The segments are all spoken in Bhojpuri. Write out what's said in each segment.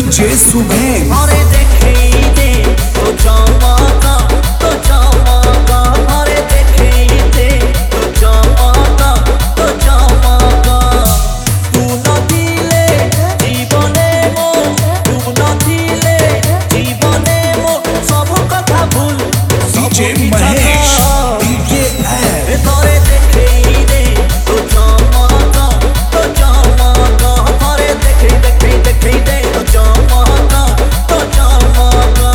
डीजे सुबह अरे देखे दे तो चमका तो चमका अरे देखे दे तो चमका तो चमका तू नथिले जीवने मो तू नथिले जीवने मो सब कथा भूल डीजे महेश डीजे ऐप तोरे देखे दे तो चमका तो चमका अरे देखे देखे देखे दे तो चमका तो चमका।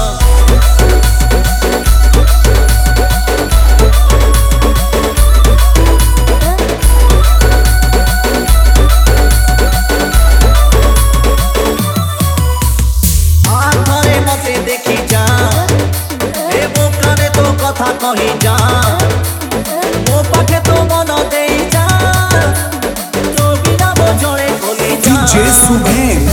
आखरे मते देखी जा ए बोकारे तो कथा कही जा मो पाखे तो मन देई जा तो बिना बोझड़े खोली जा डीजे सुबह